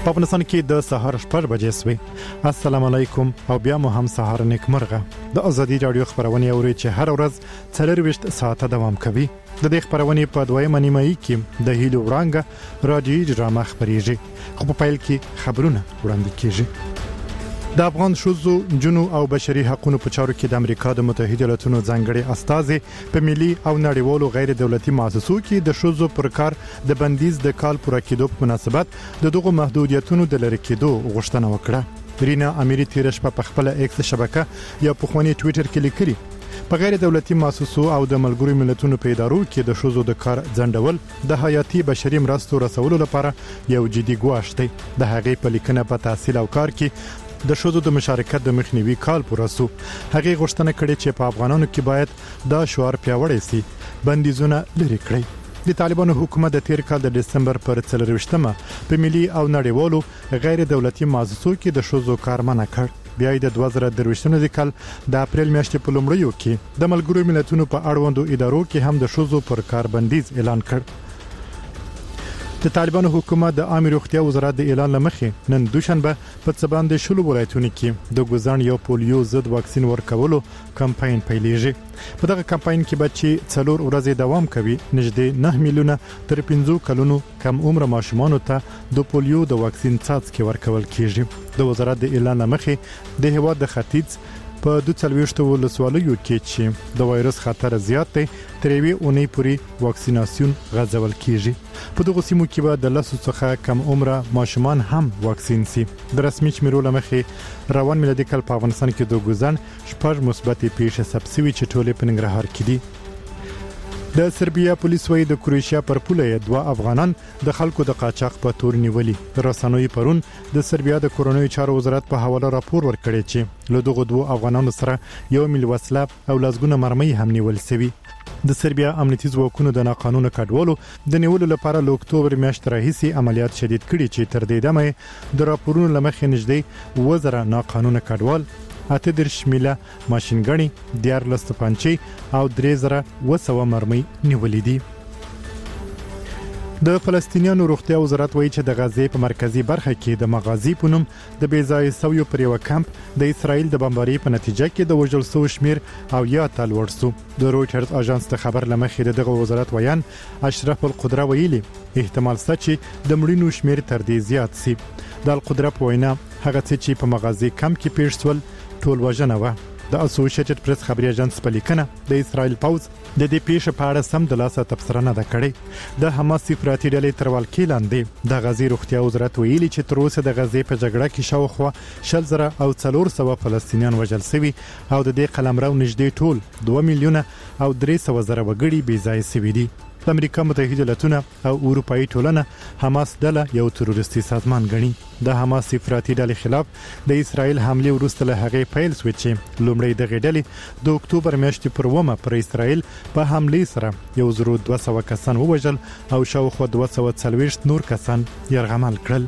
په افغانستان کې د سهار 8 بجې سوي. السلام علیکم او بیا مو هم سهار نیکمرغه. د ازادي رادیو خبرونه اوري چې هر ورځ 24 ساعته دوام کوي. د دې خبرونه په دویمه نیمه کې د هیلو ورانګه رادیو ډرامه خبريږي. خو په پیل کې خبرونه وړاندې کیږي. د افغان شوزو جنو او بشري حقوقو په چارو کې د امریکا د متحده ایالاتونو ځانګړي استازي په ملي او نړیوالو غیر دولتي مؤسسو کې د شوزو پر کار د بندیز د کال پوره کېدو په مناسبت د دغو محدودیتونو د لری کېدو غوښتنه وکړه. رینا اميري تیر شپه په خپل ایکس شبکه یا په خوني ټوئیټر کې لیکلي په غیر دولتي مؤسسو او د ملګرو ملتونو په ادارو کې د شوزو د کار ځنډول د حیاتي بشري مرستو رسولو لپاره یو جدي ګواښ دی. د هغې په لیکنه په تحصیل او کار کې د شوزو د مشارکت د مخنیوي کال پورسو. هغه غوښتنه کړې چې په افغانانو کې باید دا شعار پیاوړی سي بندیزونه لري کړی. د طالبانو حکومت د تیر کال د دسمبر پر 24مه په ملي او نړیوالو غیر دولتي مؤسسو کې د شوزو کار منع کړ. بیا د 2023 کال د اپریل میاشتې په لومړیو کې د ملګرو ملتونو په اړوندو ادارو کې هم د شوزو پر کار بندیز اعلان کړ. د طالبانو حکومت د عامه روغتیا وزارت د اعلان لمخې نن دوشنبه په څبان د شلو ولایتونو کې د ګوزان یو پولیو ضد واکسین ورکولو کمپاین پیلېږي. په دغه کمپاین کې بچي 4 ورځې دوام کوي. نږدې 9 میلیونه تر 15 کلونو کم عمر ماشومانو ته د پولیو د واکسین څاڅکي ورکول کیږي. د وزارت د اعلان لمخې د هیواد د ختیځ په 22 ولسوالیو کې چې د وایرس خطر زیات دی تر یوې اونۍ پورې واکسیناسیون غځول کیږي. په دغه سیمو کې به د لاسو څخه کم عمره ماشومان هم واکسین سي. د رسمي شمیرو لمخې روان میلادي کال په افغانستان کې د ګوزن شپږ مثبتې پیښې ثبت شوي چې ټولې په ننګرهار کې دي. د سربیا پولیس وایي د کروشیا پر پوله 2 افغانان د خلکو د قاچاق په تور نیولي. رسنوي پرون د سربیا د کورونوي چارو وزارت په حواله راپور ورکړی چې له دغه 2 افغانانو سره 1 ملي وسله او لاسګونه مرمۍ هم نیول شوی. د سربیا امنیتي ځواکونو د ناقانونه کډوالو د نیولو لپاره له اکتوبر میاشتې راهیسي عملیات شدید کړي چې تر دې دمه د راپورونو لمخې نږدې 1000 ناقانونه کډوال 8 میله ماشینګڼي 14 توپانچې او 3000 مرمۍ نیولې دي. د فلسطینیانو روغتیا وزارت وایي چې د غزې په مرکزی برخه کې د مغازي په نوم د بیځای سویو پر یو کمپ د اسرائیل د بمبارۍ په نتیجه کې د وژل شو شمیر او یا تل ورسو. د رويټرز اژانس د خبر لمخې دغه وزارت ویان اشرف القدره ویلي احتمال شته چې د مړینو شمیر تر دې زیات شي. د القدره په وینا هغه چې په مغازي کمپ کې پیښ شول ټول وژنه و. د اسوسییټډ پریس خبري اژانس په لیکنه د اسرائیل پوز د دې پیښې په اړه سم د لاسه تبصره نه کړې. د حماس افراطي ډلې تر ولکې لاندې د غزې روغتیا وزارت ویلي چې تر اوسه د غزې په جګړه کې شاوخوا 400 او 400 فلسطینیان وژل شوي او د دې قلمرو نږدې ټول 2 میلیونه او 300,000 وګړي بې ځای شوي دي. د امریکا متحده ایالاتونه او اروپאי ټولنه حماس ډله یو تروریستي سازمان ګڼي. د حماس افراطي ډلې خلاف د اسرائیل حمله وروسته له هغې پیل شوې چې لومړی دغه ډلې د اکتوبر میاشتې پر 1 پر اسرائیل په حمله سره 1200 کسان ووژل او شاوخوا 240 نور کسان یرغمل کړل.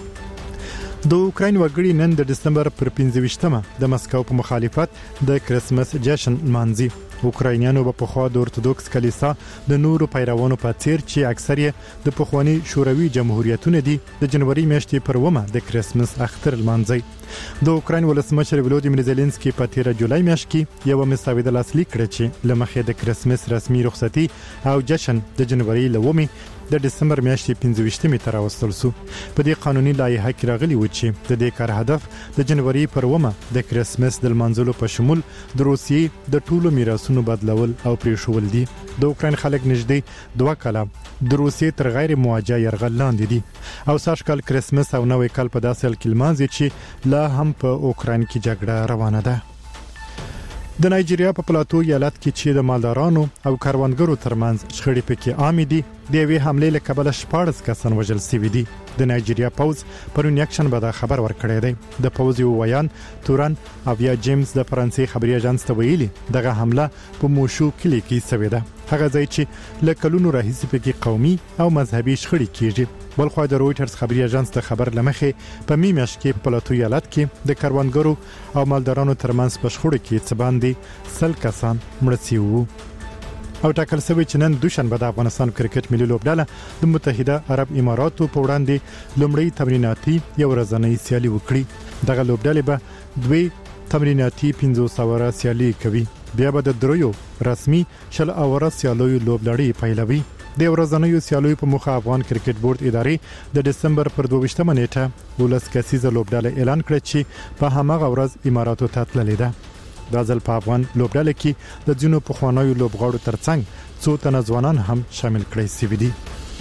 د اوکراین وګړي نن د دسمبر پر 25مه د مسکو په مخالفت د کرسمس جشن مانځي. اوکراینیانو په خوا د اورتودوکس کلیسا د نورو پیروانو په څیر چې اکثر یې د پخوانی شوروي جمهوریتونو دي د جنوري میاشتې پر 1 د کرسمس اختر لمانځي. د اوکراین ولسمشر ولودیمیر زيلنسکي په 13 جولای میاشت کې یو مساوده لاسلیک کړ چې لمخې د کرسمس رسمي رخصتي او جشن د جنوري لومي د دسمبر میاشتې 25مه تر راوستل شو. په دې قانوني لایحه کې راغلی و چې د دې کار هدف د جنوري پر 1 د کرسمس د منځلو په شمول د روسیې د ټولو میراثونو بدلول او پریښول دي. د اوکراین خلک نږدې 2 کاله د روسیې تر غیر مواجه يرغل لاندې دي او ساشکل کرسمس او نوې کال په داسې حال کې لمانځي چې لا هم په اوکراین کې جګړه روانه ده. د نایجیریا په پلاتو ایالت کې چې د مالدارانو او کاروانګرو ترمنځ شخړې پکې عامې دي د یوې حملې له کبله 14 کسان وژل شوي دي. د نایجیریا پوز پرون یکشن به دا خبر ورکړی دی. د پوز یو ویان تورن اویا جیمز د فرانسې خبري اژانس ته ویلي دغه حمله په موشو کلی کې شوې ده. هغه ځای چې له کلونو راهیسې پکې قومي او مذهبي شخړې کیږي. بلخو د رويټرز خبري اژانس ته خبر لمخې په میمش کې په پلاتو ایالت کې د کاروانګرو او مالدارانو ترمنځ په شخړو کې څه باندې 100 کسان مړ شوي وو. او ټاکل شوی چې نن دوشنبه د افغانستان کرکټ ملي لوبډله د متحده عرب اماراتو په وړاندې لومړی تمریناتي یو ورځنی سیالي وکړي. دغه لوبډله به دوی تمریناتي 500 سیالي کوي، بیا به د دریو رسمي شل اوره سیالي لوبلړۍ پیلوي. د ورځنیو سیالیو په مخه افغان کرکټ بورډ ادارې د دسمبر پر 22مه نیټه 12 کسیزه لوبډله اعلان کړه چې په هماغه ورځ اماراتو ته تللې ده. دا ځل په افغان لوبډله کې د ځینو پخوانیو لوبغاړو ترڅنګ څو تنه ځوانان هم شامل کړي شوي دي.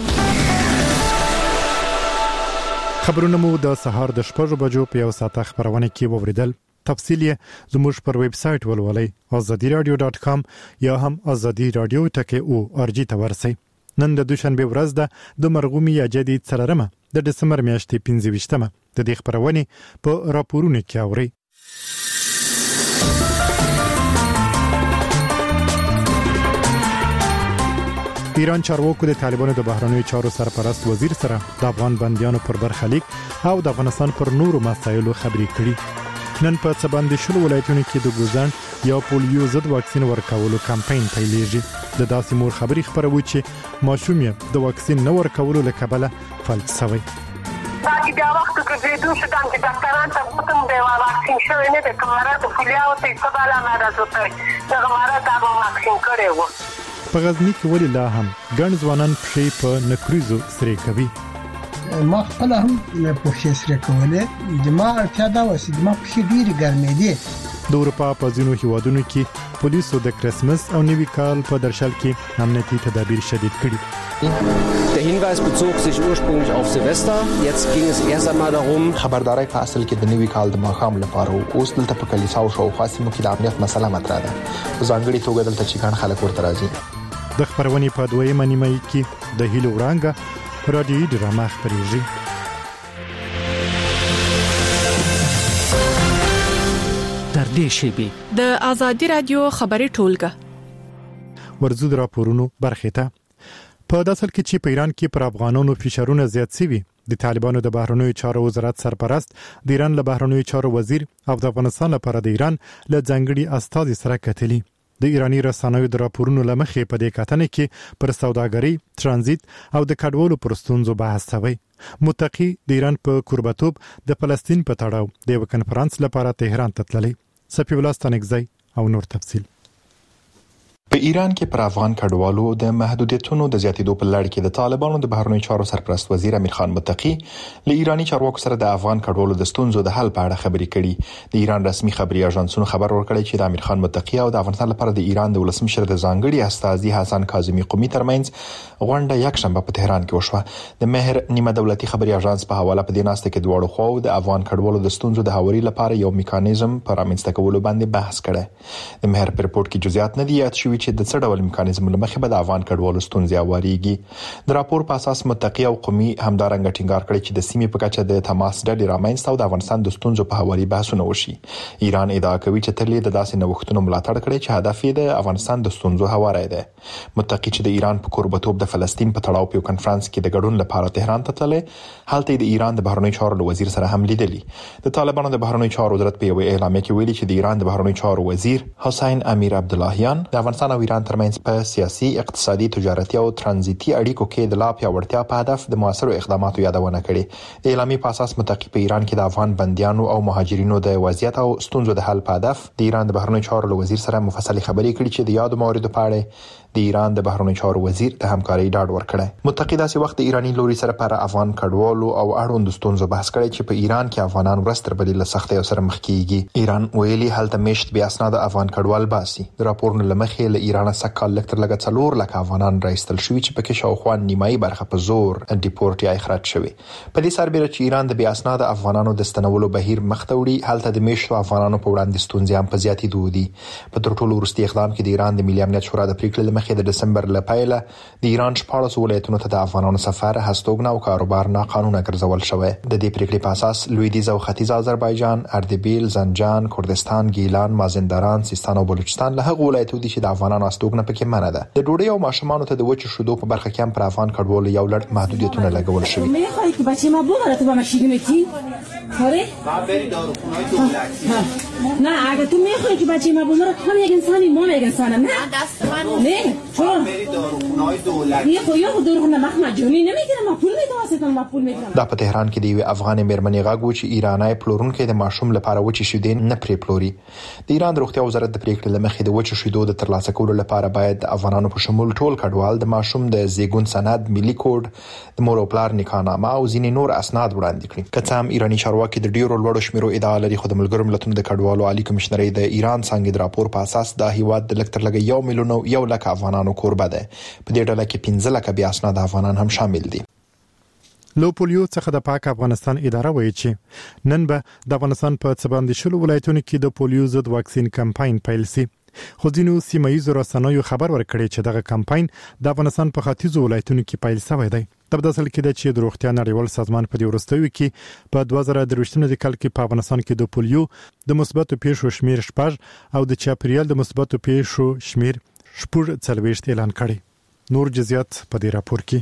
خبرونه مو د سهار د 6 بجو په 1 ساعت خبرونه کې ووریدل. تفصیل یې زموږ پر ویب سټ ولولئ azadiradio.com یا هم azadiradio.org ته ورسئ. نن د دوشنبه ورځ ده د مرغومي یا جدید څلورمه د دسمبر میاشتې 25مه. د دې خبرونه په راپورونو کې اوري. ایران چارواکو د طالبانو د بهرنیو چارو سرپرست وزیر سره د افغان بندیانو پر برخلیک او د افغانستان پر نورو مسایلو خبرې کړي. نن په څه باندې شلو ولایتونو کې د ګوزن یا پولیو ضد واکسین ورکولو کمپاین پیلېږي. د داسې مور خبري خبروي چې ماشوم یې د واکسین نه ورکولو لکبله فلج شوی. دا بیا وخت کې د دوه شتان کې ډاکټران ته کوم دی واکسین شوی نه د کمره د فلیاو ته څه بالا نه راځي دا کمره دا واکسین کړي وو. په غزنی کې ولې لا هم ګڼ ځوانان پښې په نکریزو سره کوي. ما خپل هم په پښې سره کوله د ما اړتیا دا و چې ما پښې ډېر ګرمې دي. د اروپا په ځینو هیوادونو کې پولیسو د کرسمس او نوي کال په درشل کې امنیتي تدابیر شدید کړي. Der Hinweis bezog sich ursprünglich auf Silvester. Jetzt ging es erst einmal darum, خبرداري په اصل کې د نوي کال د ماښام لپاره اوس دلته په کلیسا او شاوخوا سیمو کې د امنیت مسله مطرح ده. په ځانګړي توګه دلته چې ګڼ خلک ورته راځي. د خبرونې په دویمه نیمه کې د هیلو وړانګه رادیوي ډرامه خبرېږي. در دې شیبه د آزادي رادیو خبري ټولګه ورزو د راپورونو برخه ته په داسل کې چې په ایران کې پر افغانانو فشارونه زیات شوي. د طالبانو د بهرنیو چارو وزارت سرپرست د ایران له بهرنیو چارو وزیر او د افغانستان لپاره د ایران له ځانګړي استازي سره کتلي. د ایرانی رسنیو د راپورونو لمخې په دې کتنې کې پر سوداګري، ترانزیت او د کډوالو پرستونزو بحث شوی. متقی د ایران په کوربتوب د فلسطین په تړاو د یو کنفرانس لپاره تهران ته تللی. سپی ولاستانګزی او نور تفصیل. په ایران کې پر افغان کډوالو د محدودیتونو د زیاتېدو په لړ کې د طالبانو د بهرنیو چارو سرپرست وزیر امیر خان متقی له ایرانی چارواکو سره د افغان کډوالو د ستونزو د حل په اړه خبرې کړي. د ایران رسمي خبري اژانسونو خبر ورکړی چې د امیر خان متقی او د افغانستان لپاره د ایران د ولسمشر د ځانګړي استازي حسن کاظمی قومي ترمنځ غونډه یک شنبه په تهران کې وشوه. د مهر نیمه دولتي خبري اژانس په حواله په دې ناسته کې دواړو خواو د افغان کډوالو د ستونزو د هواري لپاره یو میکانیزم پر رامنځته کولو باندې بحث کړي. د مهر په رپورت کې جزئیات نه دي یاد شوي چې د څه ډول میکانیزم لمخې به د افغان کډوالو ستونزې اواریږي. د راپور په اساس متقی او قومي همدارنګ ټینګار کړی چې د سیمې په کچه د تماس ډلې رامنځته او د افغانستان د ستونزو په هواري بحثونه وشي. ایران ادعا کوي چې تل د داسې نوښتونو ملاتړ کړي چې هدف یې د افغانستان د ستونزو هواری دی. متقی چې د ایران په کوربتوب د فلسطین په تړاو په کنفرانس کې د ګډون لپاره تهران ته تللی، هلته د ایران د بهرنیو چارو وزیر سره هم لیدلی. د طالبانو د بهرنیو چارو وزارت په یو اعلامیه کې ویلي چې د ایران د بهرنیو چارو وزیر حسین امیر عبداللهیان د افغانستان او ایران ترمنځ په سیاسي، اقتصادي، تجارتي او ترانزیتي اړیکو کې د لا پیاوړتیا په هدف د موثرو اقداماتو یادونه کړې. د اعلامیې په اساس متقی په ایران کې د افغان بندیانو او مهاجرینو د وضعیت او ستونزو د حل په هدف د ایران د بهرنیو چارو وزیر سره مفصلي خبرې کړې چې د یادو مواردو په اړه د ایران د بهرنیو چارو وزیر د همکارۍ ډاډ ورکړی. متقی داسې وخت د ایرانی لوري سره پر افغان کډوالو او اړوند ستونزو بحث کړی چې په ایران کې افغانان ورستر بدیل له سختۍ سره مخ کیږي. ایران ویلي هلته میشت بیا اسناد افغان کډوال باسي. د راپورونو لمخې له ایران څخه کال لکتر لګ 4 لک افغانان راځتل شوی چې پکې شاوخوا نیمایي برخه په زور ډیپورټ یا اخراج شوی. په دې سربېره چې ایران د بیا اسناد افغانانو د ستنولو بهیر مختوړي، هلته د میشتو افغانانو په وړاندې ستونزې هم په زیاتېدو دي. په تر ټولو وروستي اقدام کې د ایران د ملي امنیت شورا د پریکړې لمخې د دسمبر لپاره د ایران 14 ولایتونو ته د افغانانو سفر، هستوګنه او کاروبار ناقانونه ګرځول شوی. د دې پریکړې په اساس لویدیځ او ختیځ آذربایجان، اردبیل، زنجان، کردستان، ګیلان، مازندران، سیستان او بلوچستان له هغو ولایتونو دي چې د افغانانو هستوګنه پکې منع ده. د ډوډۍ او ماشومانو ته د وچو شیدو په برخه کې هم پر افغان کډوالو یو لړ محدودیتونه لګول شوي. میخوای که بچه ما ببره تو با ماشین میتی؟ آره؟ ما بری داروخونه‌های دولتی. نه اگه تو میخوای که بچه ما بمره تو هم یک انسانی ما یک انسانم نه دست من نه چون داروخونه‌های دولتی یه داروخونه مجانی نمیگیرم ما پول میدم واسه ما پول میدم. دا په تهران کې دی افغان میرمنې غاګو چې ایرانای پلورونکو د ماشوم لپاره وچې شیدې نه پرې پلوري. د ایران د روغتیا وزارت د پریکړې لمخې د وچې شیدو د ترلاسه کولو لپاره باید د افغانانو په شمول ټول کډوال د ماشوم د زیږون سند، ملي کوډ، د مور او پلار نکاحنامه او ځینې نور اسناد وړاندې کړي. که څه هم ایرانی چارواکي د ډیرو لوړو شمیرو ادعا لري، خو د ملګرو ملتونو د کډوالو عالی کمشنري د ایران څنګه د راپور په اساس دا هیواد د لکتر لګ 1 میلیون او 1 لک افغانانو کوربه ده. په دې ډله کې 15 لک بیا اسناد افغانان هم شامل دي. لو پولیو څخه د پاک افغانستان اداره وایي چې نن به د افغانستان په څباندې شلو ولایتونو کې د پولیو ضد واکسین کمپاین پیل شي. خو ځینو سیمایي رسنیو خبر ورکړي چې دغه کمپاین د افغانستان په ختیځو ولایتونو کې پیل شوی دی. د بداسل کې د چې د روغتیا نړیوال سازمان په دې ورستوي کې په 2023 کال کې په افغانستان کې د پولیو د مثبتو پیښو شمیر 6 او د چاپریال د مثبتو پیښو شمیر 40 اعلان کړي. نور جزئیات په دې راپور کې.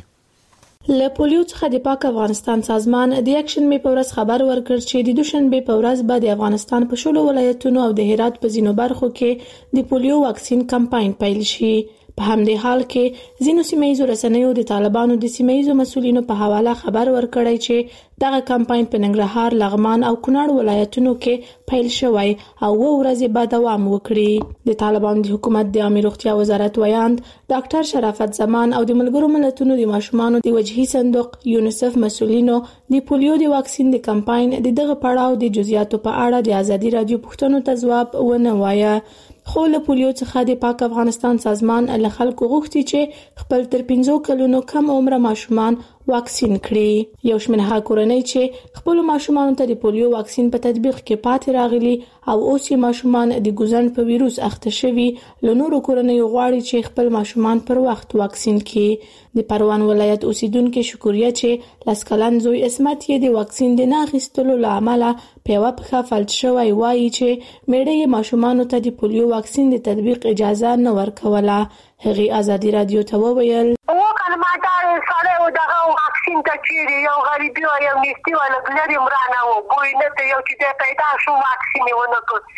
له پولیو څخه د پاک افغانستان سازمان د اکشن می په ورځ خبر ورکړ چې د دوشنبه په ورځ به د افغانستان په شلو ولایتونو او د هرات په ځینو برخو کې د پولیو واکسین کمپاین پیل شي. په همدې حال کې ځینو سیمایي رسنیو د طالبانو د سیمایي مسؤلینو په حواله خبر ورکړی چې دغه کمپاین په ننګرهار، لغمان او کونړ ولایتونو کې پیل شوی او ورځې بعد دوام وکړي. د طالبانو د حکومت د عامه روغتیا وزارت ویاند ډاکټر شرافت زمان او د ملګرو ملتونو د ماشومانو د وجهي صندوق یونیسف مسؤلینو د پولیو د واکسین د کمپاین دغه پړاو د جزئیاتو په اړه د ازادي رادیو پوښتنو ته ځواب ونه وایي. خو له پولیو څخه د پاک افغانستان سازمان له خلکو غوښتي چې خپل تر 15 کلونو کم عمر ماشومان واکسین کړي. یو شمېر هغه کورنۍ چې خپل ماشومان ته د پولیو واکسین په تطبیق کې پاتې راغلي او اوس یې ماشومان د ګوزن په ویروس اخته شوي، له نورو کورنۍ غواړي چې خپل ماشومان پر وخت واکسین کړي. د پروان ولایت اوسیدونکو شکریه چې لسکلن زوی اسمت یې د واکسین د ناغستلو لامل په یو په فلج شوی وایي چې میړې ماشومان ته د پولیو واکسین د تطبیق اجازه نه ورکوله. هغه ازادي رادیو ته وویل کلماتار سره او دغه واکسین ته چیرې یو غریبي او یو نشتی ولا ګلري مرانه وو ګوي نه ته یو چې پیدا شو واکسین ونه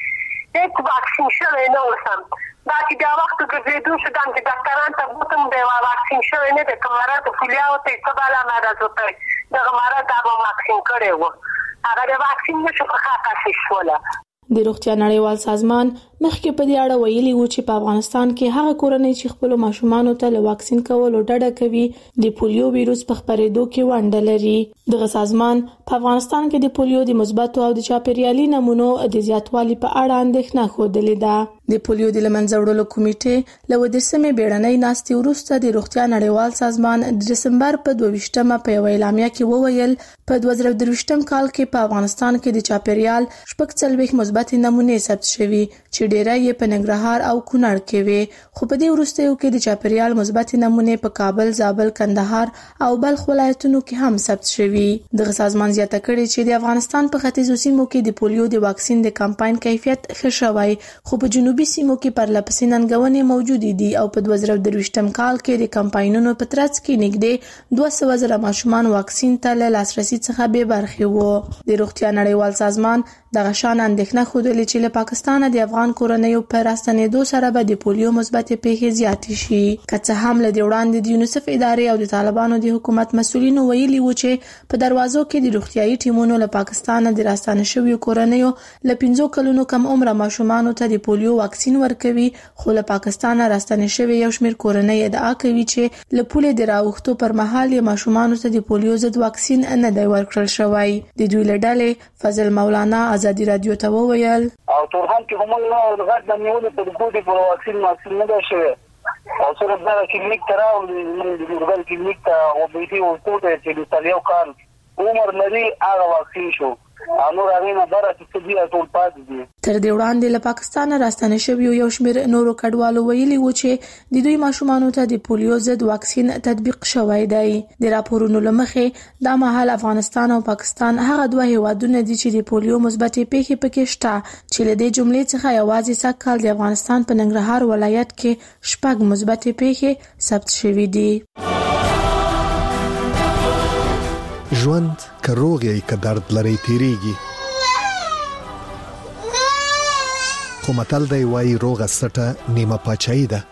کړ هیڅ واکسین شوی نه وسم دا چې دا وخت کې دوی شدان چې ډاکټران ته بوتم دی واکسین شوی نه د کمره ته فلیاو ته سباله ماده زوته دغه ماره دا واکسین کړي وو هغه د واکسین نشو په خاطر شوله. د روغتیا نړیوال سازمان مخکې په دې اړه ویلي و چې په افغانستان کې هغه کورنۍ چې خپل ماشومان ته له واکسین کولو ډډه کوي د پولیو ویروس په خپرېدو کې ونډه لري. دغه سازمان په افغانستان کې د پولیو د مثبتو او د چاپیریالي نمونو د زیاتوالي په اړه اندېښنه خوده ده. د پولیو د لمنځه وړلو کمیټې له ودرسمې بیړنۍ ناستې وروسته د روغتیا نړیوال سازمان د دسمبر په 22مه په یو اعلامیه کې وویل په 2023 کال کې په افغانستان کې د چاپیریال 40 مثبت نمونې ثبت شوي چې ډېری یې په ننګرهار او کونړ کې وي، خو په دې وروستیو کې د چاپیریال مثبت نمونې په کابل، زابل، کندهار او بلخ ولایتونو کې هم ثبت شوي. دغه سازمان زیاته کړې چې د افغانستان په ختیځو سیمو کې د پولیو د واکسین د کمپاین کیفیت ښه شوی، خو په جنوبي سیمو کې پرلپسې ننګونې موجودې دي او په 2023 کال کې د کمپاینونو په ترڅ کې نږدې 200,000 ماشومان واکسین ته له لاسرسي څخه بې برخې وو. د روغتیا نړیوال سازمان دغه شان اندېښنه خوده چې له پاکستان د افغان کورنیو پر راستنېدو سره به د پولیو مثبت پیښې زیاتې شي. که څه هم له دې وړاندې د یونیسف ادارې او د طالبانو د حکومت مسؤلینو ویلي و چې په دروازو کې د روغتیايي ټیمونو له پاکستان د راستنه شویو کورنیو له 15 کلونو کم عمر ماشومان ته د پولیو واکسین ورکوي، خو له پاکستان راستنه شوی یو شمېر کورنۍ ادعا کوي چې له پولې د راوښتو پر مهال یې ماشومان ته د پولیو ضد واکسین نه دی ورکړل شوی. د دوی له ډلې فضل مولانا ازادي رادیو ته وویل او تورخم کې کومه لغت د نیولې په کوټي په واکسین نه ده شوی او سره دا کلینیک ته راوړل د ګورګل کلینیک ته او به دې ورته چې د تلیو کال عمر لري هغه واکسین شو انور اغینا درته چې دی ټول پات دي. تر دې وړاندې له پاکستان راستنه شوی یو شمېر نورو کډوالو ویلي و چې د دوی ماشومان ته د پولیو ضد واکسین تطبیق شوی دی. د راپورونو لمخې دا مهال افغانستان او پاکستان هغه دوه هیوادونه دي چې د پولیو مثبت پیښې پکې شته، چې له دې جملې څخه یوازې سږکال د افغانستان په ننګرهار ولایت کې 6 مثبت پیښې ثبت شوې دي. ژوند که روغ یې که درد لري تیریږي، خو متل دی وایي روغه سټه نیمه پاچاهي ده.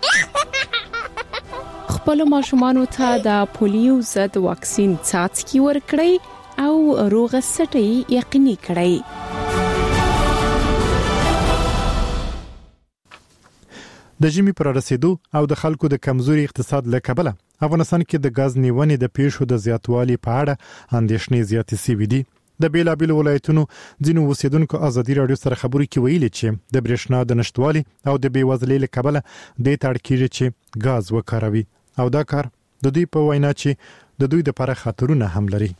خپل ماشومانو ته د پولیو ضد واکسین څاڅکي ورکړئ او روغه سټه یقیني کړئ. د ژمي پر رسیدو او د خلکو د کمزوري اقتصاد له کبله افغانستان کې د غاز نیونې د پیښو د زیاتوالي په اړه اندېښنې زیاتې شوې دي. د بیلابیلو ولایتونو ځینو اوسیدونکو ازادي رادیو سره خبرې کې ویلي چې د برېښنا د نشټوالي او د بیوزلۍ له کبله د تړکیږي چې غاز وکاروي او دا کار د دوی په وینا چې د دوی لپاره خطرونه هم لري.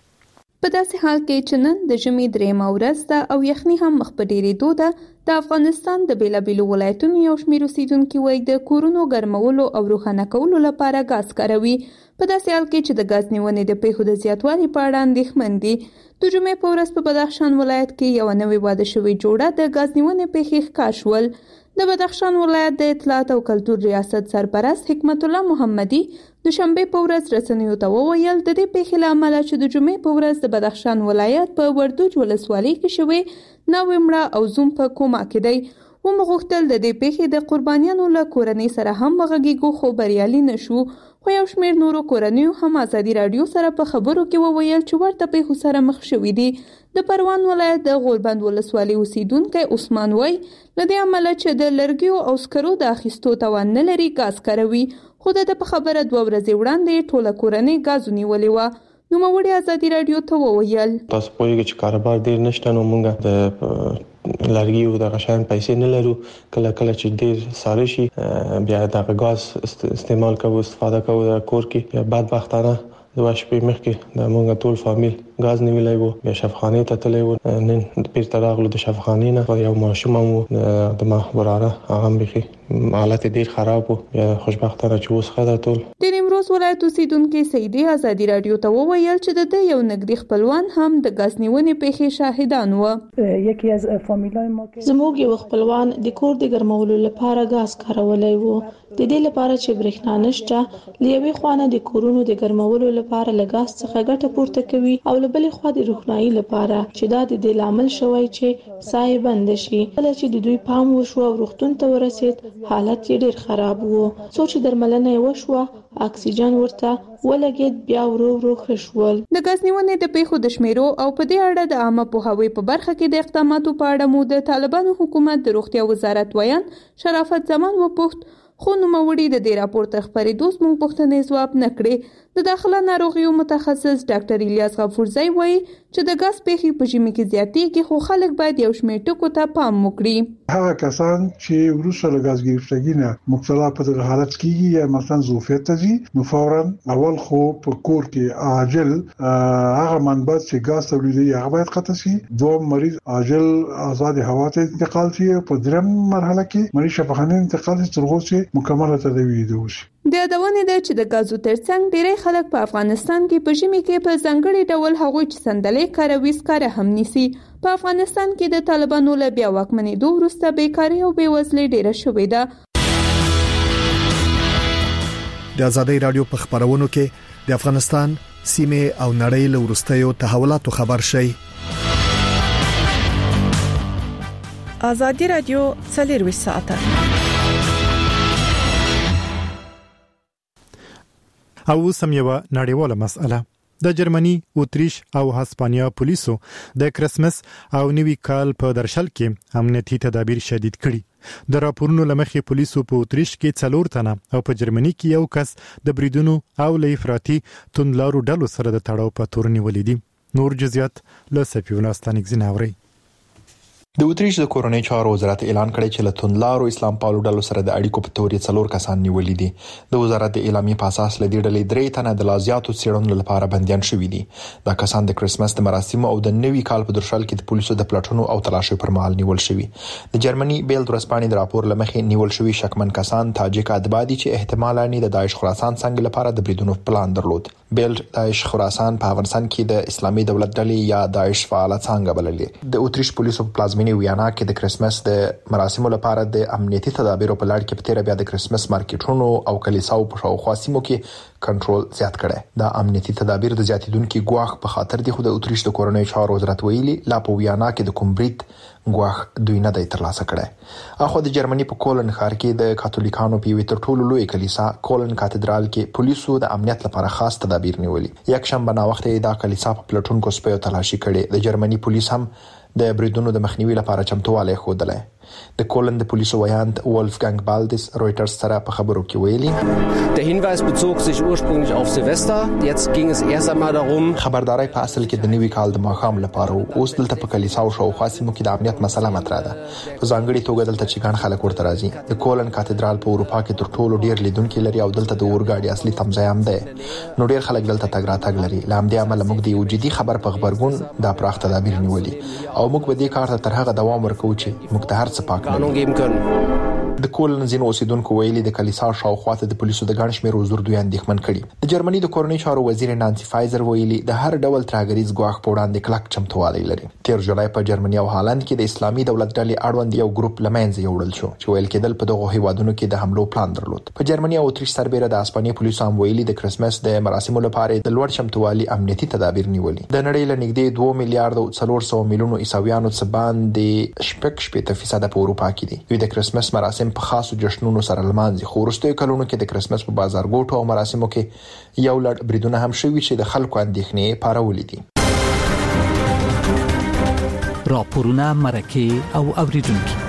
په داسې حال کې چې نن د ژمي درېمه ورځ ده او یخني هم مخ په ډېرېدو ده، د افغانستان د بیلابیلو ولایتونو یو شمېر اوسیدونکي وایي د کورونو ګرمولو او روښانه کولو لپاره غاز کاروي. په داسې حال کې چې د غاز نیونې د پیښو د زیاتوالي په اړه اندېښمن دي. د جمعې په ورځ په بدخشان ولایت کې یو نوې واده شوې جوړه د غاز نیونې پیښې ښکار شول. د بدخشان ولایت د اطلاعات او کلتور ریاست سرپرست حکمت الله محمدي د شنبې په ورځ رسنیو ته وویل د دې پیښې له امله چې د جمعې په ورځ د بدخشان ولایت په وردوج ولسوالۍ کې شوې 9 مړه او زوم په کوما کې دی. ومغوښتل د دې پیښې د قربانیانو له کورنۍ سره هم وغږیږو خو بریالي نشو. خو یو شمېر نورو کورنیو هم ازادي رادیو سره په خبرو کې وویل چې ورته پیښو سره مخ شوي دي. د پروان ولایت د غوربند ولسوالۍ اوسیدونکی عثمان وای له دې امله چې د لرګیو او سکرو د اخیستو توان نه لري غاز کاروي. خو د په خبره 2 ورځې وړاندې ټوله کورنۍ غاز نیولې وه. نوموړي ازادي رادیو ته وویل تاسو پوهیږئ چې کاروبار ډیر نشته، نو موږ د لرګیو د غشان پیسې نه لرو. کله کله چې ډیر ساره شي بیا د غاز استعمال کوو، استفاده کوو د کور کې. بدبختانه د شپې مخکې د موږ ټول فامیل غاز نیولای وو، بیا شفاخانه ته تللی وو. نن بیرته راغلو د شفاخانې نه، یو ماشوم مو د ما وراره هغه بخي حالت ډیر خراب وو، بیا خوشبختانه چې اوس ښه ده ټول. د نیمروز ولایت اوسیدونکي سیدي ازادي رادیو ته وویل چې د یو نږدې خپلوان هم د غاز نیونې پیښې شاهدان وو. یکی از فامیلای ما کې زموږ یو خپلوان د کور د ګرمولو لپاره غاز کارولای وو. د دې لپاره چې برېښنا نشته، لیوي خوانه د کورونو د ګرمولو لپاره له غاز څخه ګټه پورته کوي او له بلې خوا د روښنايي لپاره چې دا د دې لامل شوی چې سایه بند شي. کله چې د دوی پام وشو او روغتون ته ورسید، حالت یې ډیر خراب وو. څو چې درملنه یې وشوه، اکسیجن ورته ولګید، بیا ورو ورو ښه شول. د غاز نیونې د پیښو د شمیرو او په دې اړه د عامه پوهاوي په برخه کې د اقداماتو په اړه مو د طالبانو حکومت د روغتیا وزارت ویان شرافت زمان وپوښت، خو نوموړي د دې راپور ته خبرېدو زموږ پوښتنې ځواب نه کړې. د داخله ناروغیو متخصص ډاکټر الیاس غفورزی وایي چې د غاز پیښې په ژمي کې زیاتېږي، خو خلک باید یو شمېر ټکو ته پام وکړي. هغه کسان چې وروسته له غاز ګرفتګۍ نه مبتلا په دغه حالت کېږي یا مثلا ظوفیت ته ځي، نو فورا اول خو په کور کې عاجل هغه منبع چې غاز تولیدوي هغه باید قطع شي. دوم مریض عاجل آزاد هوا ته انتقال شي. په دریم مرحله کې مریض شفاخانه انتقال شي تر څو چې مکمله تداوی وشي. د یادونې ده چې د غازو ترڅنګ ډېری خلک په افغانستان کې په ژمي کې په ځانګړي ډول هغوی چې صندلۍ کاروي سکاره هم نیسي. په افغانستان کې د طالبانو له بیا واکمنېدو وروسته بیکاري او بېوزلي ډېره شوې ده. د ازادي رادیو په خبرونو کې د افغانستان سیمه او نړۍ له وروستیو تحولاتو خبر شي. ازادي رادیو 24 ساعته او سم یو نړیواله مسأله. د جرمني، اتریش او هسپانیا پولیسو د کرسمس او نوي کال په درشل کې امنیتي تدابیر شدید کړي. د راپورونو لمخې پولیسو په اتریش کې 4 تنه او په جرمني کې یو کس د بریدونو او افراطي توندلارو ډلو سره د تړاو په تور نیولې دي. نور جزئیات له سفیولا ستانیک زناوري. د اتریش د کورنۍ چارو وزارت اعلان کړی چې له توندلارو اسلام پالو ډلو سره د اړیکو په تور 4 کسان نیولې دي. د وزارت د اعلامیې په اساس له دې ډلې 3 تنه د لازیاتو څېړنو لپاره بنديان شوي دي. دا کسان د کرسمس د مراسمو او د نوي کال په درشل کې د پولیسو د پلاټونو او تلاشیو پر مهال نیول شوي. د جرمني بیل ورځپاڼې د راپور لمخې نیول شوي شکمن کسان تاجک ادبادي چې احتمالاً د داعش خراسان څنګه لپاره د بریدونو پلان درلود. بیل داعش خراسان په افغانستان کې د اسلامي دولت ډلې یا داعش فعال څنګه بللې. د اتریش پولیسو په پلازمینه پلازمینې ویانا کې د کرسمس د مراسمو لپاره د امنیتي تدابیرو په لړ کې په تیر بیا د کرسمس مارکیټونو او کلیساو په شاوخوا سیمو کې کنټرول زیات کړي. دا امنیتي تدابیر د زیاتیدونکو ګواښ په خاطر دي، خو د اتریش د کورنۍ چارو وزارت ویلي لا په ویانا کې د کومبریت ګواښ دوی نه دی ترلاسه کړی. اخو د جرمني په کولن ښار کې د کاتولیکانو په یوه تر ټولو لوی کلیسا کولن کاتدرال کې پولیسو د امنیت لپاره خاص تدابیر نیولي. یک شنبه نا وخت دا کلیسا په پلټونکو سپیو تلاشي کړي. د جرمني پولیس هم د بریدونو د مخنیوي لپاره چمتووالی ښودلی. د کولن د پولیسو ویاند ولفګنګ بالدس رويټرز سره په خبرو کې ویلي Der Hinweis bezog sich ursprünglich auf Silvester. Jetzt ging es erst einmal darum خبرداري په اصل کې د نوي کال د ماښام لپاره اوس دلته په کلیساو شاوخوا سیمو کې د امنیت مسله مطرح ده. په ځانګړي توګه دلته چې ګڼ خلک ورته راځي. د کولن کاتدرال په اروپا کې تر ټولو ډیر لیدونکو لري او دلته د اورګاډي اصلي تمځای هم ده. نو ډیر خلک دلته تګ راتګ لري. لامدې عمل موږ د یو جدي خبر په خبرګون د پراخ تدابیر نیولي او موږ به دې کار ته تر هغه دوام ورکوو چې موږ ته هر څه پاک د کولن ځینو اوسیدونکو ویلي د کلیسا شاوخوا ته د پولیسو د ګڼ شمېر حضور دوی اندېښمن کړي. د جرمني د کورنۍ چارو وزیر نانسی فایزر ویلي د هر ډول ترهګریز ګواښ په وړاندې کلک چمتووالی لري. تیر جولای په جرمني او هالند کې د اسلامي دولت ډلې اړوند یو ګروپ لمنځه یوړل شو چې ویل کېدل په دغه هیوادونو کې د حملو پلان درلود. په جرمني او اتریش سربېره د اسپانیې پولیسو هم ویلي د کرسمس د مراسمو لپاره د لوړ چمتووالي امنیتي تدابیر نیولي. د نړۍ له نږدې 2 میلیارډ 400 میلیونو عیسویانو څخه باندې 8% په اروپا کې دي. دوی د کرسمس مراسم په خاصو جشنونو سره لمانځي. خو وروستیو کلونو کې د کرسمس په بازارګوټو او مراسمو کې یو لړ بریدونه هم شوي چې د خلکو اندېښنې پارولې دي. راپورونه مرکه او اوریدونکو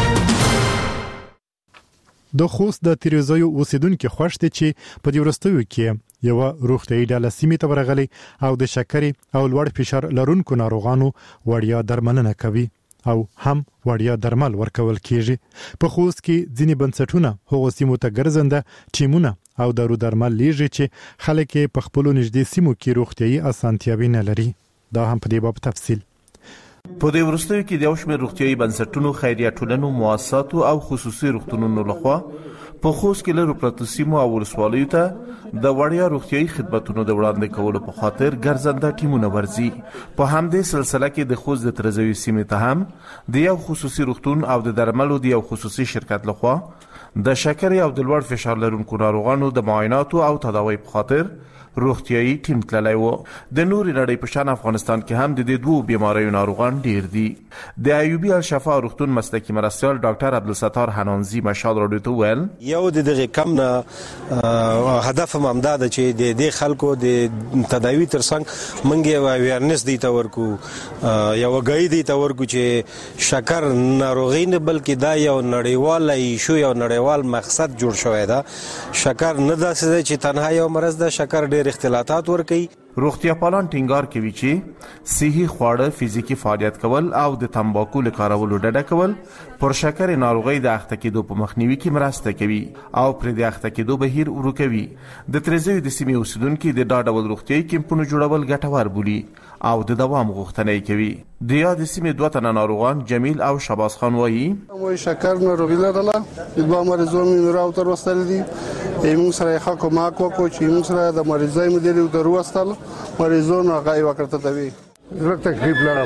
د خوست د تیریزایو اوسیدونکو خوشته چې په دې ورستیو کې یو روغتیايي ډله سیمې ته ورغلي او د شکرې او لوړ فشار لرونکو ناروغانو وړیا درملنه کوي او هم وړیا درمل ورکول کیږي. په خوست کې ځینې بنسټونه هغو سیمو ته ګرځنده ټیمونه او دارو درمل لیږي چې خلک په خپل نږدې سیمو کې روغتیايي اسانتیاوي نه لري. دا هم په دې باب تفصیل. په دې ورستیو کې د یو شمېر روغتیايي بنسټونو، خیریه ټولنو، مؤسساتو او خصوصي روغتونونو لخوا په خوست کې لرو پرتو سیمو او ولسوالیو ته د وړیا روغتیايي خدماتونو د وړاندې کولو په خاطر ګرځنده ټیمونه ورځي. په همدې سلسله کې د خوست د ترزوي سیمې ته هم د یو خصوصي روغتون او د درملو د یو خصوصي شرکت لخوا د شکرې او د لوړ فشار لرونکو ناروغانو د معایناتو او تداوی په خاطر روغتیايي ټیم تللی و. د نورې نړۍ په شان افغانستان کې هم د دې دوو بیماریو ناروغان ډیر دي. د ایوبي الشفا روغتون مسلکي مرستیال ډاکټر عبدالستار حنانزي مشال راډیو ته ویل یو د دغه کم نه هدف هم دا ده چې د دې خلکو د تداوی ترڅنګ منګ یو اویرنس دی ته ورکو یو غوړی دی ته ورکو چې شکر ناروغي نه بلکې دا یو نړیوال ایشو یو نړیوال مقصد جوړ شوی دا. شکر نه داسې چې تنها یو مرض ده، شکر ډیر اختلاطات ورکي. روغتیا پالان ټینګار کوي چې صحي خواړه، فزیکی فعالیت کول او د تمباکو له کارولو ډډه کول پر شکر ناروغي د اخته کېدو په مخنیوي کې مرسته کوي او پر د اخته کېدو بهیر ورکوي. د ترزوی د سیمې اوسیدونکو د ډاډ ول روغتیايي کمپونو جوړول ګټور بولي او د دوام غوښتنه کوي. د یاد سیمې دوه تنه ناروغان جمیل او شباز خان وایي مو شکر ناروغي لرله، دوه مریضان مې راو تر وستل دي. موږ سره حق ما کو چې موږ سره د مریضای مدیریت درو وستل مریضون هغه وکړه ته وی زه تکلیف لرم.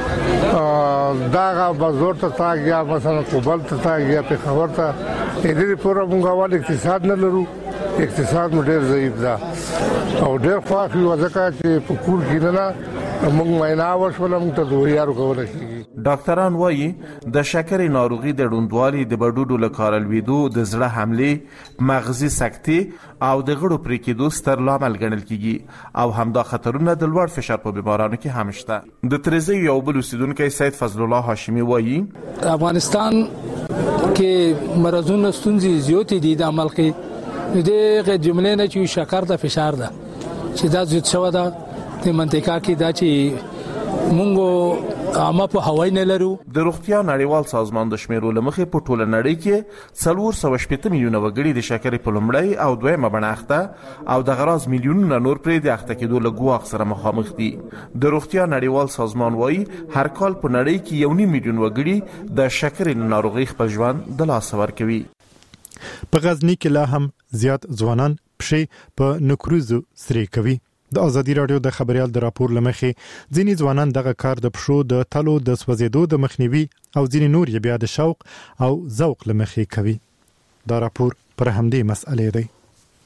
دا بازار ته تاګیا مثلا کوبل ته تاګیا په خبر ته دې پورا موږ ول اقتصاد نه لرو. اقتصاد مو ډیر ضعیف ده او ډیر خواخي وځکه چې په کور کې نه موږ مینا وشول موږ ته دوه یارو کول شي. ډاکټران وایي د شکرې ناروغي د ډوندوالي، د بډوډو له کارلویدو، د زړه حمله، مغزي سکتې او د غړو پرې کېدو ستر لامل ګڼل کیږي او همدا خطرونه د لوړ فشار په بیمارانو کې هم شته. د ترزی یو بل اوسیدونکو سید فضل الله هاشمي وایي افغانستان کې مرزونه ستونزې زیاتې دي د عمل کې دغه جملې نه چې شکر د فشار ده چې دا زیات شوی ده د منطقه کې دا چې مونږ عامه په هوای نه لرو. د روغتیا نړیوال سازمان د شمیرو لمخې په ټوله نړۍ کې 480 میلیونه وګړي د شکرې په لومړی او دویمه بڼه اخته او د غراض میلیونونه نور پرې د اخته کېدو له ګواښ سره مخامخ دي. د روغتیا نړیوال سازمان وایي هر کال په نړۍ کې 1.5 میلیون وګړي د شکرې ناروغي خپل ژوند د لاسه ورکوي. په غزنی کې لا هم زیات ځوانان پښې په نکروزو سری کوي. د ازادي رادیو د خبريال د راپور لمخې ځینې ځوانان دغه کار د پښو د تلو د سوځېدو د مخنیوي او ځینې نور یې بیا د شوق او ذوق لمخې کوي. دا راپور پر همدې مسئلې دی.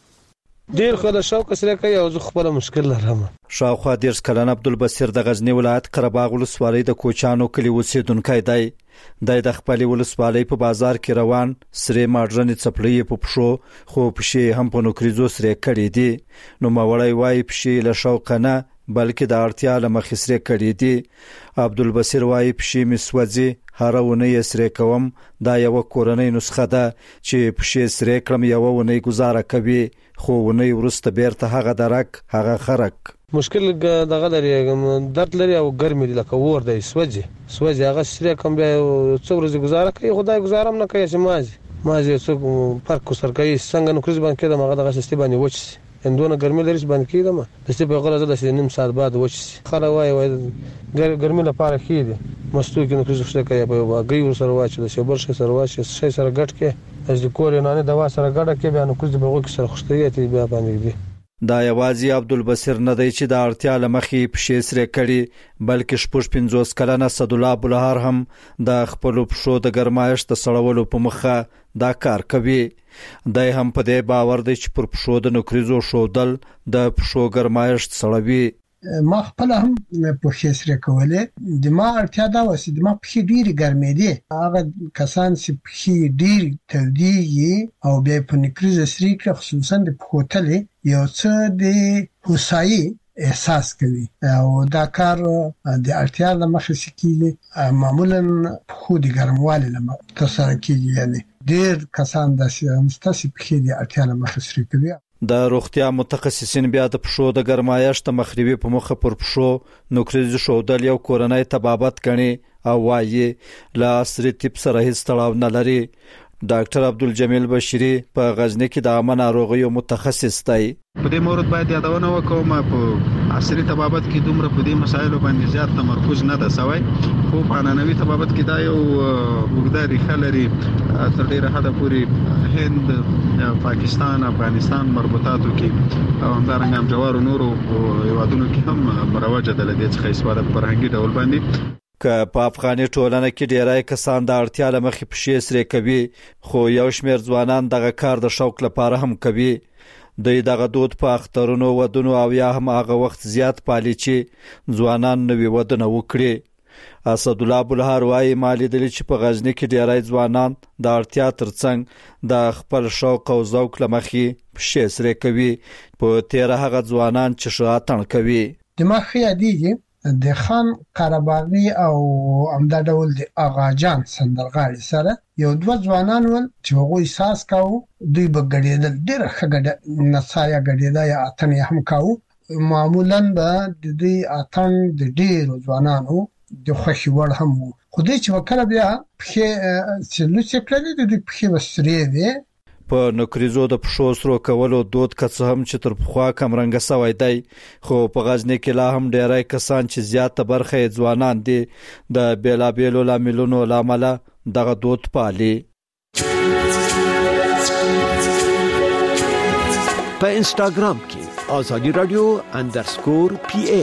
ډیر خو د شوق سره کوي او زه خپل مشکل لرم. شاوخوا 10 کلن عبدالبصیر د غزنی ولایت قرهباغ ولسوالۍ د کوچانو کلی اوسیدونکی دی. د خپل ولسوالۍ په بازار کې روان سره ماډرن چپړې په پښو خو پښې هم په نوکریزو سره کړې دي. نو ماوړی وای پښې له شوق نه بلکې د اړتیا له مخې سره کړې دي. عبدالبصیر وای پښې می سوځي هر ونه سره کوم. دا یو کورنۍ نسخه ده چې پښې سره کړم یو ونه گزاره کوي خو ونه ورسته بیرته هغه درک هغه خرک. مشکل دغه لري درد لري او ګرمي لکه ور دی سوځي هغه سره کوم بیا څو ورځې گزاره کوي خدای گزارم نه کوي چې مازه څو فرق سر کوي څنګه نو کریز باندې کېدم هغه دغه سستي باندې وچ اندونه ګرمي لري باندې کېدم د څه په غلطه د نیم ساعت بعد وچ خلا وای ګرمي لپاره کېدی مستو کې نو کریز څه کوي په غي سره واچ د شبر سره واچ شي سره ګټ کې از کور نه دوا سره ګډه کې بیا نو کریز په غو کې سره خوشتري بیا باندې دي. دا یوازې عبدالبصیر نه دی چې د اړتیا لمخې پښې سره کړي بلکې 50 کلنه صدالله بلهار هم د خپل پښو د ګرمایش د سړولو په مخه دا کار کوي. دای هم په دې باور دی چې پر پښو د نوکریزو شودل د پښو ګرمایش سړوي. ما خپل هم پښې سره کوله د ما اړتیا دا وسی د ما پښې ډیره ګرمې دي هغه کسان چې پښې ډیر توديږي او بیا په نکریز سری کې خصوصا د پښو تلې یو څه د هوسایي احساس کوي او دا کار د اړتیا له مخې سکیږي معمولا پښو د ګرموالي له تاسو کېږي یعنی ډیر کسان د مستثی پښې د اړتیا له مخې سری کوي. د روغتیا متخصصین بیا د پښو د ګرمایش د مخنیوي په مخه پر پښو نوکریز شودل یو کورنۍ تبابت کړي او وایي لا عصري طب سره هیڅ تړاو نه لري. ډاکټر عبدالجمیل بشری په غزنی کې د عامه ناروغیو متخصص دی. په دې مورد باید یادونه وکوم په عصري طبابت کې دومره په دې مسایلو باندې زیات تمرکز نه ده شوی خو په عنعنوي طبابت کې دا یو وګړه ریښه لري تر ډیره حده پورې هند پاکستان افغانستان مربوطاتو کې او همدارنګه هم جوار نورو هیوادونو کې هم مروجه ده لدې څخه استفاده په فرهنګي ډول باندې. که په افغاني ټولنه کې ډیرای کسان د اړتیا لمخې پښې سره کوي خو یو شمېر ځوانان دغه کار د شوق لپاره هم کوي. دوی دغه دود په اخترونو ودونو او یا هم هغه وخت زیات پالي چې ځوانان نوي ودونه وکړي. اسدالله بلهار وایي مالی دلی چې په غزنی کې ډیرای ځوانان د اړتیا ترڅنګ د خپل شوق او ذوق لمخې پښې سره کوي په تیر هغه ځوانان چې شاتن کوي. د مخې دیږي د خان قرهباغي او امدا ډول د اغاجان سندرغاړي سره یو دوه ځوانان ول چې هغه احساس کاوه دوی بغړېدل ډېر خګړه نصایا غړېدا یا اتن هم کاوه معمولا به د دې اتن د ډېر ځوانانو د خوشي ور هم خو دې چې وکړه بیا په سلو څکړې د په وسرې دی په نوکریزو د پښو سره کولو دود کڅ هم چې تر پخوا کم رنګ سوی دی خو په غزنی کې لا هم ډیرای کسان چې زیاته برخه ځوانان دي د بیلابیلو لاملونو لامل دغه دود پالي. په انستګرام کې آزادی رادیو _PA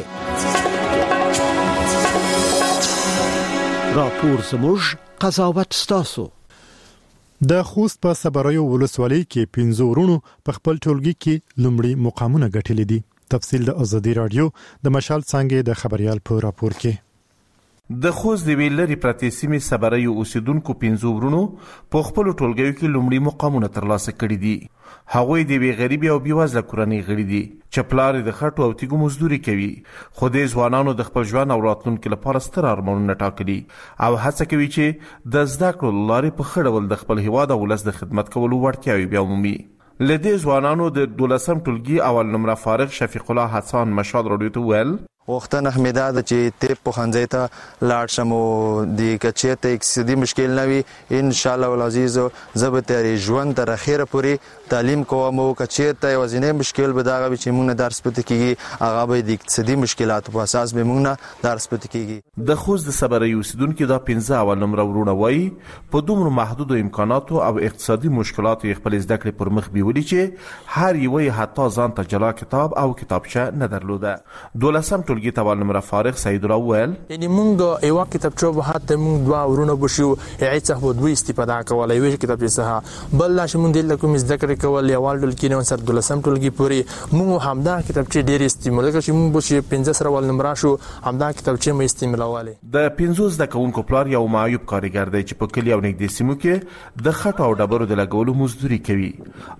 راپور زموږ قضاوت ستاسو. د خوست په صبرایو ولسوالۍ کې 15 ورونو په خپل ټولګي کې لومړی مقامونه ګټلې دي. تفصیل د ازادي رادیو د مشال څنګه د خبريال په راپور کې. د خوست د ویلری پراتې سیمې صبرایو اوسیدونکو 15 ورونو په خپل ټولګیو کې لومړی مقامونه ترلاسه کړي دي. هغوی د وی غریبي او بیوازله کورنۍ غړي دي چې پلار د خټو او تیګو مزدوري کوي خو د ځوانانو د خپل ژوند او راتلونکو لپاره ستر ارمانونه ټاکلي او هڅه کوي چې د زده کړو لارې په ښه ډول د خپل هیواد او ولس د خدمت کولو وړتیاوې بیا ومومي. له دې ځوانانو د 12م ټولګي اول نمره فارغ شفیق الله حسن مشال راډیو ته ویل وختنه حمیدا د چې ته په خنځې ته لاړ شم او د کچې ته اقتصادي مشکل نه وي ان شاء الله العزیز زبر تیاری ژوند تر اخره پورې تعلیم کوم او کچې ته وزنه مشکل به دا غوي چې موږ نه درس پته کیږي هغه به د اقتصادي مشکلاتو په اساس به موږ نه درس پته کیږي د خوست د صبري اوسیدونکو دا 15 اول نمبر ورونه وایي په دومره محدود امکاناتو او اقتصادي مشکلاتو خپل زده کړې پر مخ بیولې چې هر یو حتی ځان ته جلا کتاب او کتابچه نه درلوده. 12 ټولګي ته اول نمبر فارغ سید الله ویل یعنی موږ یو کتابچه به حتی موږ دوه ورونه بشو هیڅ څه به دوی استفاده کولای وي کتابچه څخه بل لا چې موږ د کوم زده کړې کول یوال ډول کې نو سر 12 ټولګي پورې موږ همدا کتابچه ډېر استعمال کوي چې موږ به 15 سره ول نمبر شو همدا کتابچه مې استعمالواله. د 15 د کوونکو پلار یو معیوب کارګر دی چې په کلی او نږدې سیمو کې د خټو او ډبرو د لګولو مزدوري کوي